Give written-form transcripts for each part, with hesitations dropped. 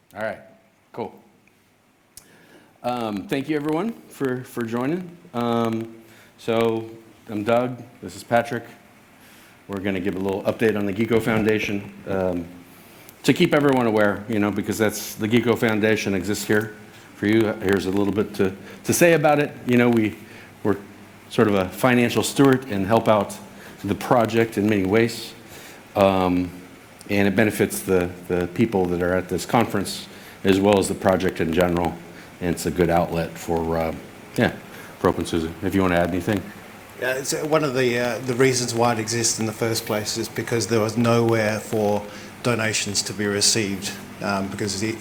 All right, cool. Thank you everyone for joining. So I'm Doug, this is Patrick. We're gonna give a little update on the GECO Foundation to keep everyone aware, because the GECO Foundation exists here for you. Here's a little bit to say about it. We're sort of a financial steward and help out the project in many ways. And it benefits the people that are at this conference as well as the project in general. And it's a good outlet for OpenSUSE. If you want to add anything. Yeah, it's one of the reasons why it exists in the first place is because there was nowhere for donations to be received, because the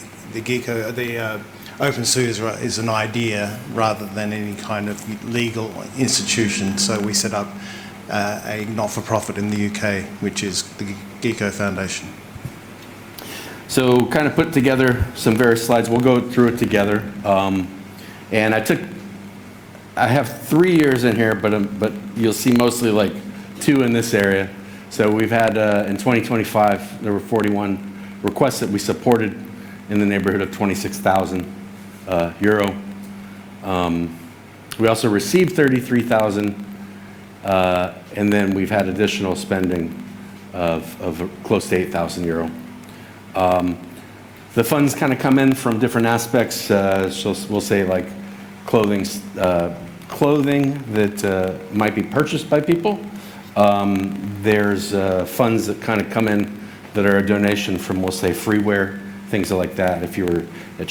OpenSUSE is an idea rather than any kind of legal institution. So we set up a not-for-profit in the UK, which is the GECO Foundation. So kind of put together some various slides. We'll go through it together. And I have 3 years in here, but you'll see mostly like 2 in this area. So we've had, in 2025, there were 41 requests that we supported in the neighborhood of 26,000 euro. We also received 33,000, and then we've had additional spending of close to 8,000 euro. The funds kind of come in from different aspects. So we'll say like clothing that might be purchased by people. There's funds that kind of come in that are a donation from, we'll say, freeware, things like that. If you were at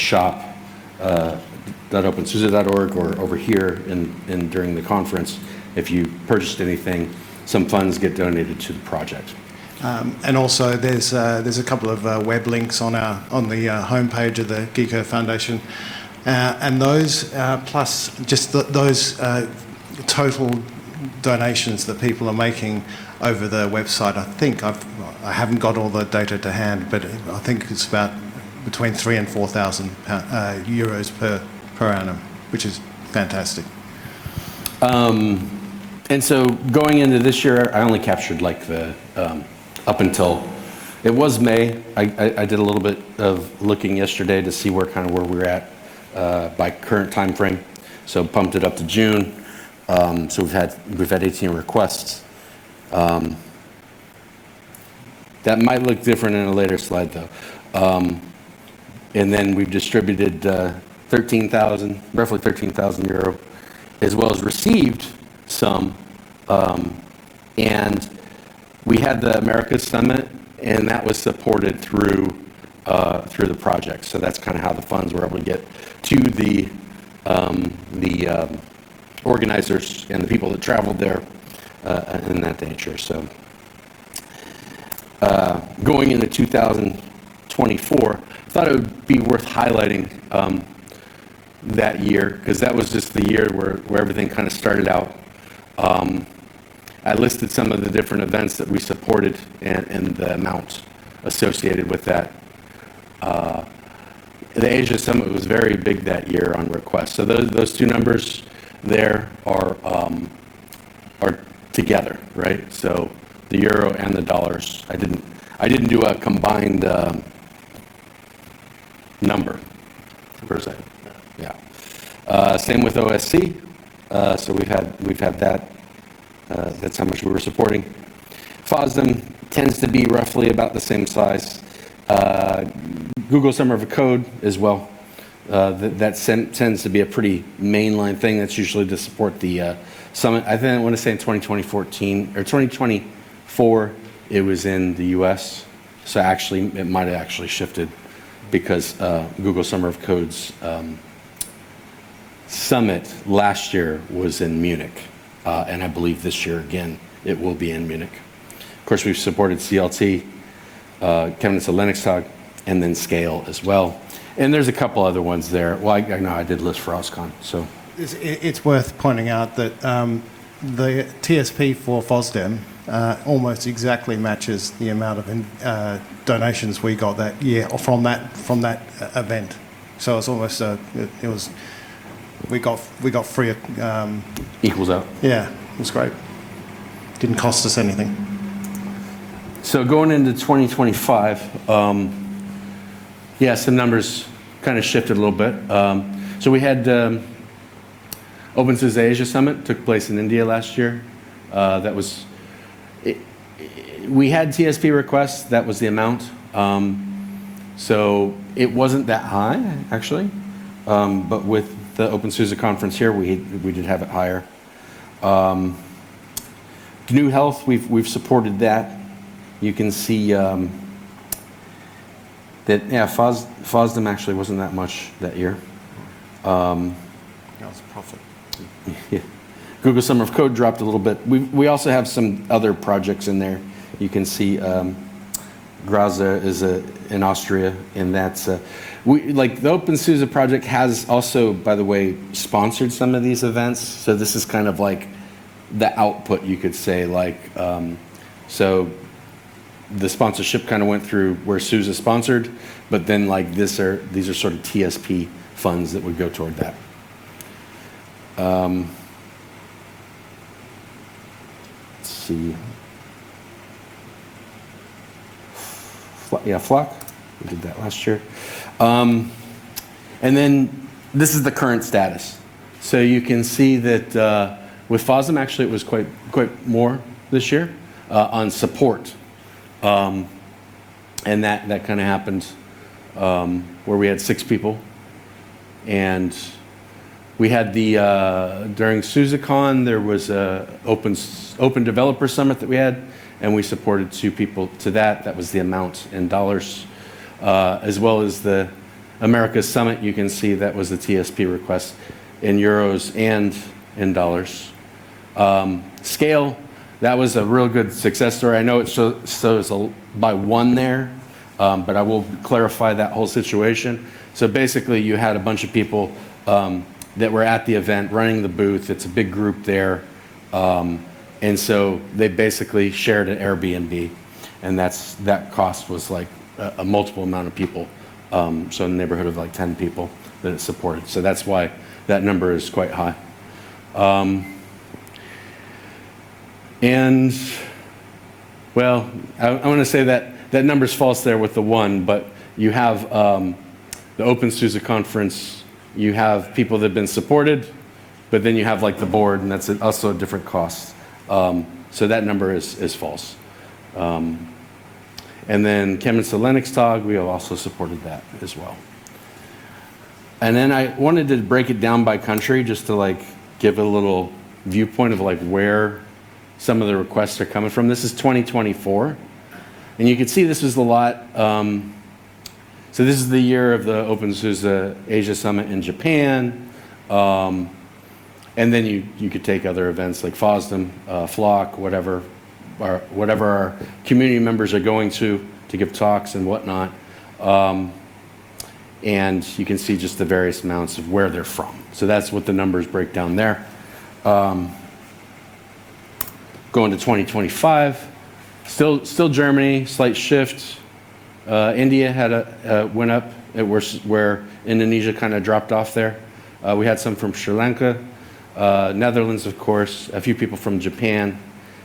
shop.opensuse.org or over here during the conference, if you purchased anything, some funds get donated to the project. And also there's a couple of web links on the homepage of the GECO Foundation, and those plus just those total donations that people are making over the website. I think I haven't got all the data to hand, but I think it's about between 3,000 and 4,000 euros per annum, which is fantastic. And so going into this year, I only captured like up until, it was May. I did a little bit of looking yesterday to see where we're at by current time frame. So pumped it up to June. So we've had 18 requests. That might look different in a later slide though. And then we've distributed roughly 13,000 euro, as well as received some. And we had the Americas Summit, and that was supported through the project. So that's kind of how the funds were able to get to the organizers and the people that traveled there in that nature. So going into 2024, I thought it would be worth highlighting that year, because that was just the year where everything kind of started out. I listed some of the different events that we supported and the amount associated with that. The Asia Summit was very big that year on requests. So those 2 numbers there are together, right? So the euro and the dollars. I didn't do a combined number per se. Yeah. Same with OSC. So we've had that. That's how much we were supporting. FOSDEM tends to be roughly about the same size. Google Summer of Code as well. That tends to be a pretty mainline thing. That's usually to support the summit. I want to say in 2014 or 2024, it was in the US. So actually, it might have actually shifted because Google Summer of Code's summit last year was in Munich. And I believe this year, again, it will be in Munich. Of course, we've supported CLT, Chemnitz Linux Talk, and then Scale as well. And there's a couple other ones there. Well, I know I did list for OSCON. So it's worth pointing out that the TSP for FOSDEM almost exactly matches the amount of donations we got that year from that event. So it's almost we got free. Equals out. Yeah, it was great. Didn't cost us anything. So going into 2025, Yeah, some numbers kind of shifted a little bit. So we had OpenSUSE Asia Summit took place in India last year. That was, we had TSP requests, that was the amount. So it wasn't that high, actually. But with the OpenSUSE conference here, we did have it higher. GNU Health, we've supported that. You can see that, yeah, FOSDEM actually wasn't that much that year. That was a profit. Yeah. Google Summer of Code dropped a little bit. We also have some other projects in there. You can see Graza is in Austria, and that's like the OpenSUSE project has also, by the way, sponsored some of these events. So this is kind of like the output, you could say, like so the sponsorship kind of went through where SUSE sponsored, but then like these are sort of TSP funds that would go toward that. Let's see. Yeah, Flock. We did that last year. And then this is the current status. So you can see that with FOSDEM, actually, it was quite more this year on support. And that kind of happened where we had 6 people. And we had during SUSECon, there was a open developer summit that we had, and we supported 2 people to that. That was the amount in dollars. As well as the Americas Summit, you can see that was the TSP request in euros and in dollars. Scale, that was a real good success story. I know it shows by 1 there, but I will clarify that whole situation. So basically, you had a bunch of people that were at the event running the booth. It's a big group there. And so they basically shared an Airbnb, and that cost was like a multiple amount of people. So in the neighborhood of like 10 people that it supported. So that's why that number is quite high. And well, I want to say that number's false there with the 1, but you have the OpenSUSE conference, you have people that have been supported, but then you have like the board, and that's also a different cost. So that number is false. And then Chemnitz Linux Tag, we have also supported that as well. And then I wanted to break it down by country just to like give a little viewpoint of like where some of the requests are coming from. This is 2024. And you can see this was a lot. So this is the year of the OpenSUSE Asia Summit in Japan. And then you could take other events like FOSDEM, Flock, whatever our community members are going to give talks and whatnot. And you can see just the various amounts of where they're from. So that's what the numbers break down there. Going to 2025, still Germany, slight shift. India had went up, where Indonesia kind of dropped off there. We had some from Sri Lanka, Netherlands, of course, a few people from Japan.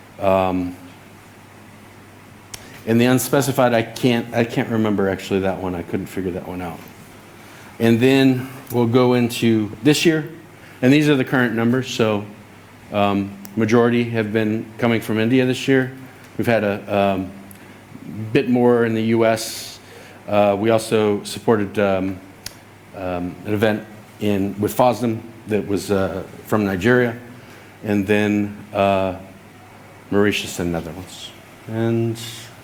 And the unspecified, I can't remember actually that one. I couldn't figure that one out. And then we'll go into this year, and these are the current numbers. So majority have been coming from India this year. We've had a bit more in the U.S. We also supported an event with FOSDEM that was from Nigeria, and then Mauritius and Netherlands. And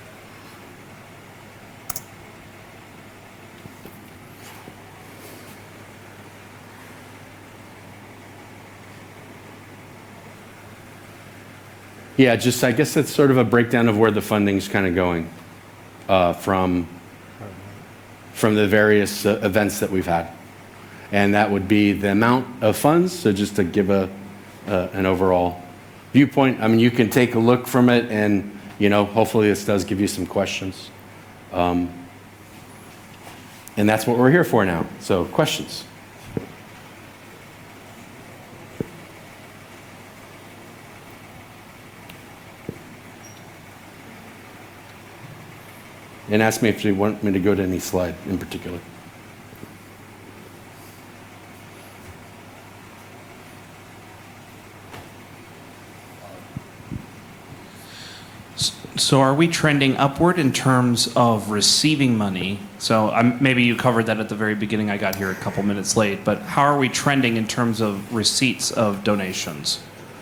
yeah, just I guess that's sort of a breakdown of where the funding's kind of going from the various events that we've had. And that would be the amount of funds, so just to give an overall viewpoint. I mean, you can take a look from it, and hopefully this does give you some questions. And that's what we're here for now. So questions? and asked me if they want me to go to any slide in particular. So are we trending upward in terms of receiving money? So maybe you covered that at the very beginning. I got here a couple minutes late, but how are we trending in terms of receipts of donations?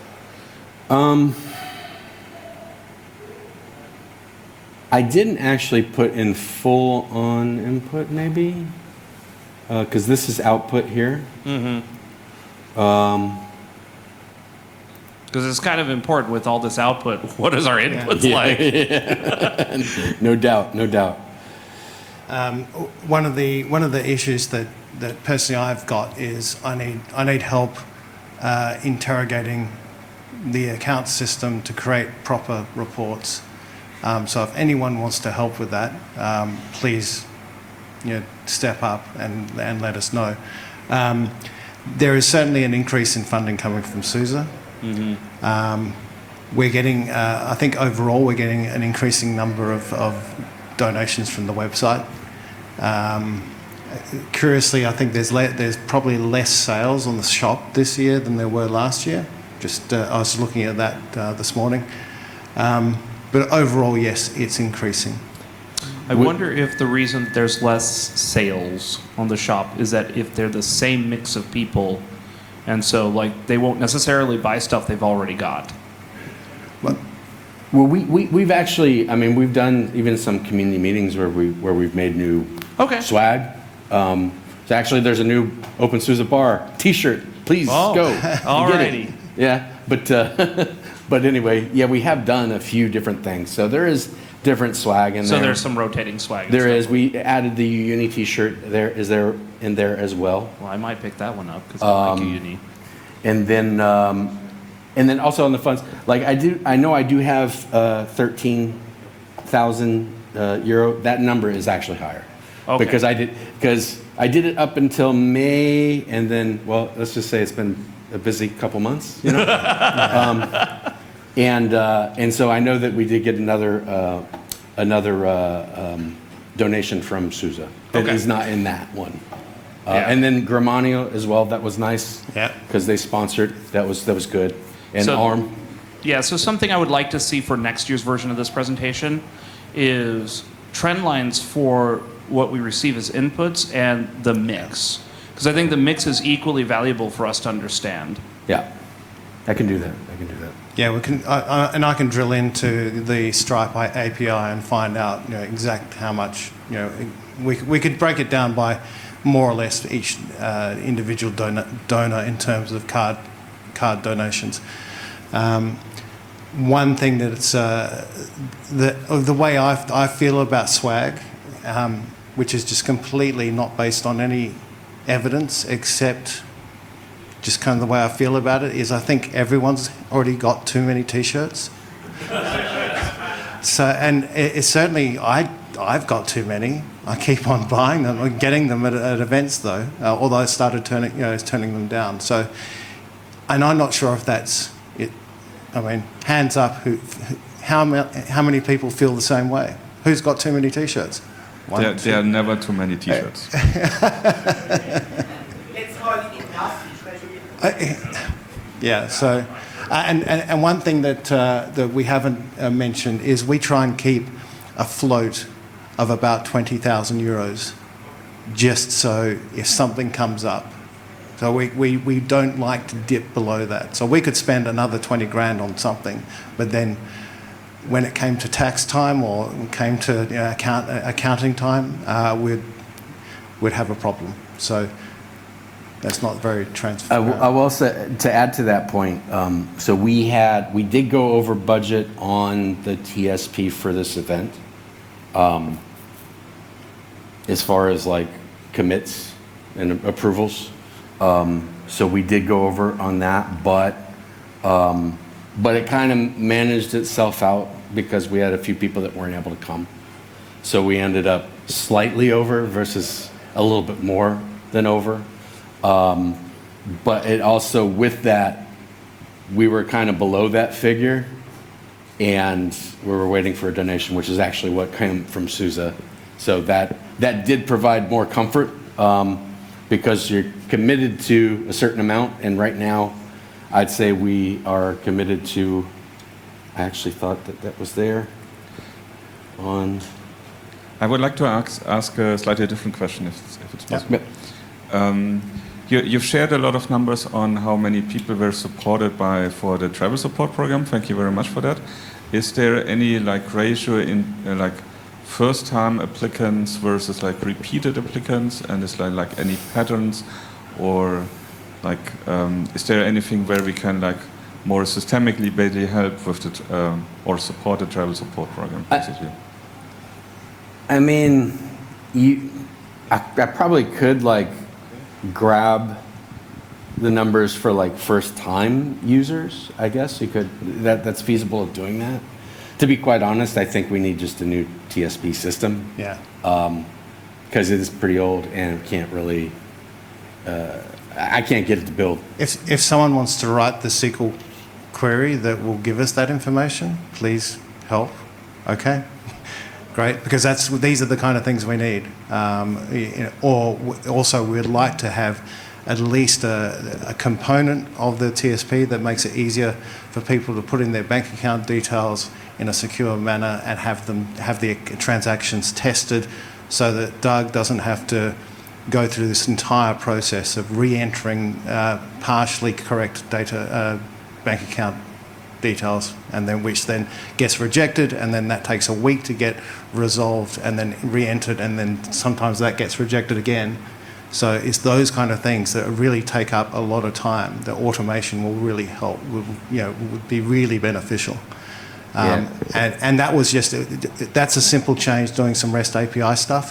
I didn't actually put in full on input, maybe, because this is output here. Because it's kind of important with all this output. What is our inputs like? No doubt, no doubt. One of the issues that personally I've got is I need help interrogating the account system to create proper reports. So if anyone wants to help with that, please, step up and let us know. There is certainly an increase in funding coming from SUSE. We're getting, I think overall, we're getting an increasing number of donations from the website. Curiously, I think there's probably less sales on the shop this year than there were last year. I was looking at that this morning. But overall, yes, it's increasing. I wonder if the reason that there's less sales on the shop is that if they're the same mix of people, and so like they won't necessarily buy stuff they've already got. Well, we've actually, I mean, we've done even some community meetings where we've made new swag. So actually, there's a new Open SUSE Bar T-shirt. Please go. Alrighty. Yeah, but anyway, yeah, we have done a few different things. So there is different swag in there. So there's some rotating swag. There is. We added the Uni T-shirt. There is in there as well. Well, I might pick that one up because I like Uni. And then also on the funds, like I know I do have 13,000 euro. That number is actually higher because I did it up until May, and then let's just say it's been a busy couple months, and so I know that we did get another donation from SUSE that is not in that one. And then Gramanio as well. That was nice. Yeah. Because they sponsored. That was good. And So- ARM. Yeah, so something I would like to see for next year's version of this presentation is trend lines for what we receive as inputs and the mix. Because I think the mix is equally valuable for us to understand. Yeah. I can do that. Yeah, we can, and I can drill into the Stripe API and find out exact how much. We could break it down by more or less each individual donor in terms of card donations. One thing that it's the way I feel about swag, which is just completely not based on any evidence except just kind of the way I feel about it, is I think everyone's already got too many T-shirts. So, and it's certainly I've got too many. I keep on buying them. I'm getting them at events though, although I started turning them down. So, and I'm not sure if that's it. I mean, hands up. How many people feel the same way? Who's got too many T-shirts? There are never too many T-shirts. It's hardly enough, especially. Yeah. So, and one thing that we haven't mentioned is we try and keep a float of about 20,000 euros, just so if something comes up. So we don't like to dip below that. So we could spend another 20 grand on something, but then when it came to tax time or came to accounting time, we'd have a problem. So that's not very transparent. I will say, to add to that point, so we did go over budget on the TSP for this event, as far as like commits and approvals. So we did go over on that, but it kind of managed itself out because we had a few people that weren't able to come. So we ended up slightly over versus a little bit more than over. But it also, with that, we were kind of below that figure and we were waiting for a donation, which is actually what came from SUSE. So that did provide more comfort because you're committed to a certain amount, and right now, I'd say we are committed to, I actually thought that was there on. I would like to ask a slightly different question, if it's possible. You've shared a lot of numbers on how many people were supported for the travel support program. Thank you very much for that. Is there any ratio in first-time applicants versus repeated applicants, and is like any patterns, or is there anything where we can more systemically basically help with the or support the travel support program basically? I mean, I probably could grab the numbers for first-time users. I guess you could. That's feasible of doing that. To be quite honest, I think we need just a new TSP system. Yeah. Because it is pretty old and can't really. I can't get it to build. If someone wants to write the SQL query that will give us that information, please help. Okay. Great, because these are the kind of things we need. Or also, we'd like to have at least a component of the TSP that makes it easier for people to put in their bank account details in a secure manner and have the transactions tested, so that Doug doesn't have to go through this entire process of re-entering partially correct data bank account details, and then which then gets rejected, and then that takes a week to get resolved and then re-entered, and then sometimes that gets rejected again. So it's those kind of things that really take up a lot of time. The automation will really help, would be really beneficial. And that was that's a simple change, doing some REST API stuff,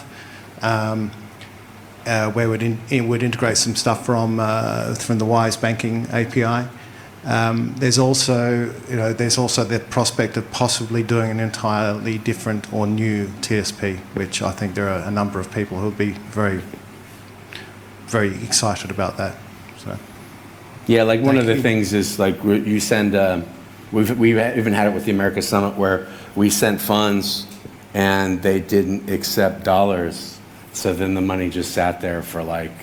where it would integrate some stuff from the Wise Banking API. There's also the prospect of possibly doing an entirely different or new TSP, which I think there are a number of people who would be very, very excited about that. So. Yeah, one of the things is you send. We've even had it with the America Summit where we sent funds and they didn't accept dollars, so then the money just sat there for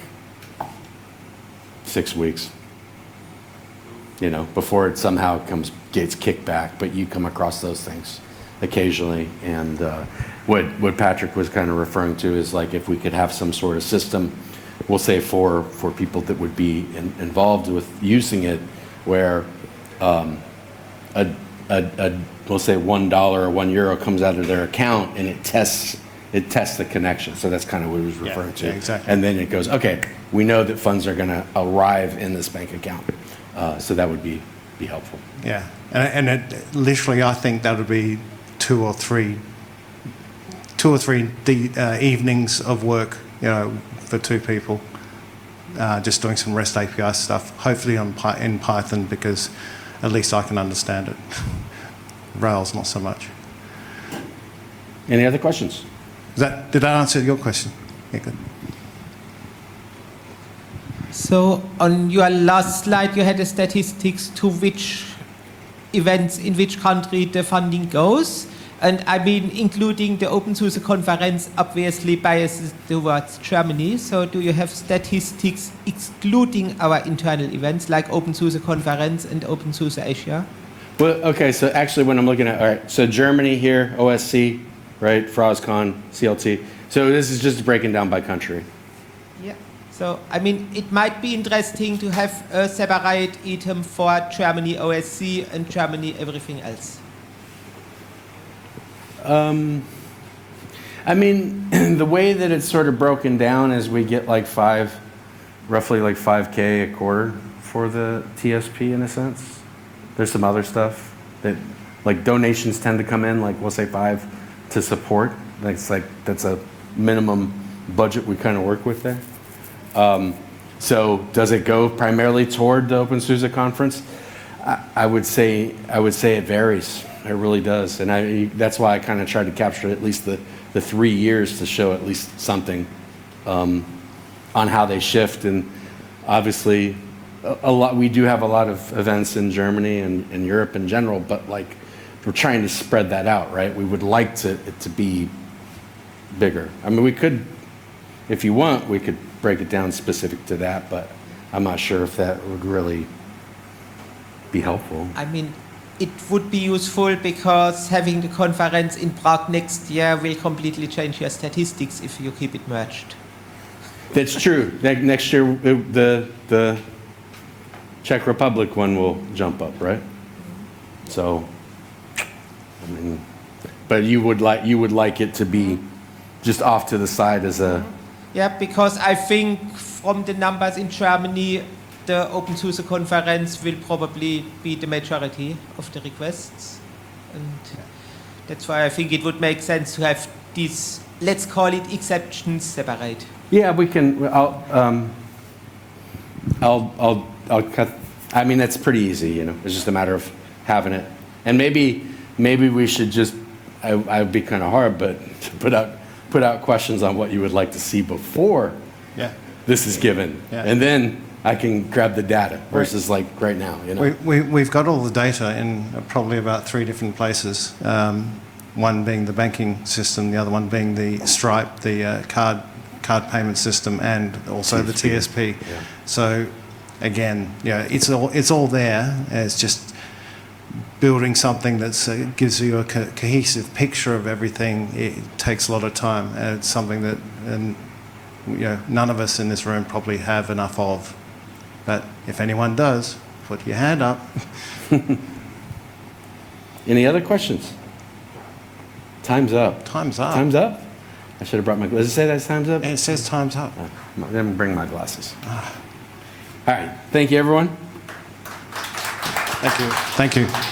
6 weeks. Before it somehow gets kicked back, but you come across those things occasionally. And what Patrick was kind of referring to is if we could have some sort of system, we'll say for people that would be involved with using it, where we'll say $1 or €1 comes out of their account and it tests the connection. So that's kind of what he was referring to. Yeah, exactly. And then it goes, okay, we know that funds are going to arrive in this bank account. So that would be helpful. Yeah, and literally, I think that would be two or three evenings of work, for two people, just doing some REST API stuff. Hopefully in Python, because at least I can understand it. Rails, not so much. Any other questions? Did that answer your question? Yeah, good. So on your last slide, you had the statistics to which events in which country the funding goes. And I mean, including the OpenSUSE conference obviously biases towards Germany. So do you have statistics excluding our internal events like OpenSUSE conference and OpenSUSE Asia? Well, okay, so actually when I'm looking at, all right, so Germany here, OSC, right, FrostCon, CLT. So this is just breaking down by country. Yeah. So, I mean, it might be interesting to have a separate item for Germany OSC and Germany everything else. I mean, the way that it's sort of broken down is we get roughly $5K a quarter for the TSP in a sense. There's some other stuff that, donations tend to come in, we'll say 5 to support. That's a minimum budget we kind of work with there. So does it go primarily toward the OpenSUSE conference? I would say it varies. It really does. And that's why I kind of tried to capture at least the 3 years to show at least something on how they shift. And obviously, we do have a lot of events in Germany and in Europe in general, but we're trying to spread that out, right? We would like it to be bigger. I mean, we could, if you want, we could break it down specific to that, but I'm not sure if that would really be helpful. I mean, it would be useful because having the conference in Prague next year will completely change your statistics if you keep it merged. That's true. Next year, the Czech Republic one will jump up, right? So, I mean, but you would like it to be just off to the side as a. Yeah, because I think from the numbers in Germany, the Open Source Conference will probably be the majority of the requests. And that's why I think it would make sense to have these, let's call it exceptions, separate. Yeah, we can. I'll cut. I mean, that's pretty easy. You know, it's just a matter of having it. And maybe we should just. I would be kind of hard, but to put out questions on what you would like to see before this is given, and then I can grab the data versus like right now. You know, We've got all the data in probably about 3 different places. One being the banking system, the other one being the Stripe, the card payment system, and also the TSP. Yeah. So again, it's all there. It's just building something that gives you a cohesive picture of everything. It takes a lot of time, and it's something that none of us in this room probably have enough of. But if anyone does, put your hand up. Any other questions? Time's up. Time's up. Time's up? I should have brought my glasses. Does it say that time's up? And it says time's up. I didn't bring my glasses. All right. Thank you, everyone. Thank you. Thank you.